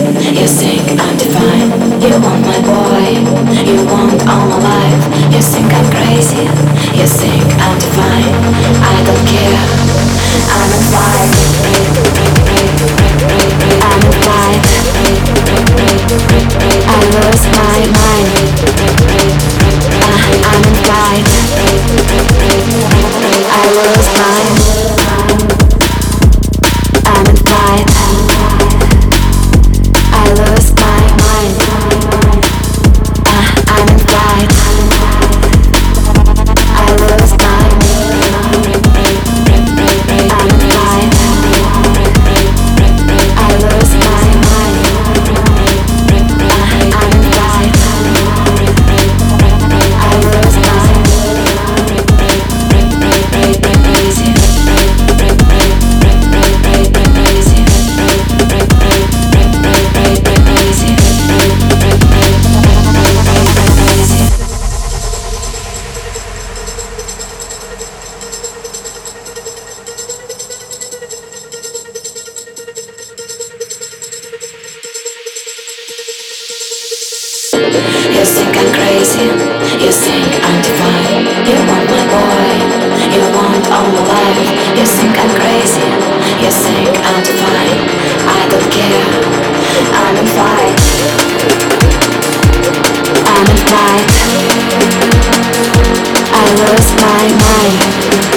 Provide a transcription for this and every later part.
You think I'm divine. You want my boy. You want all my life. You think I'm crazy. You think I'm divine. I don't care. I'm in flight. I'm in flight. I lose my mind. I'm in flight. I lose my mind. I'm in flight. I lose my mind. I'm in flight. I lose my mind. I'm in flight. I lose my mind. I'm in flight. I lose my You think I'm crazy, you think I'm divine. You want my boy, you want all my life. You think I'm crazy, you think I'm divine. I don't care, I'm in flight. I'm in flight. I lose my mind.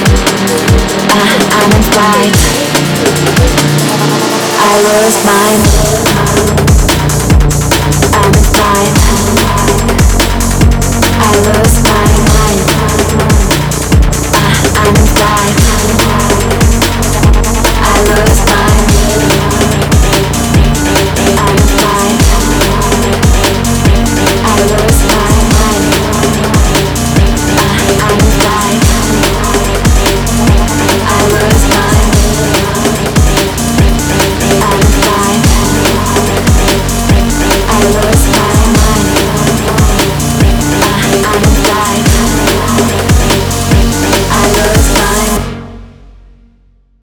I'm in flight. I lose my mind.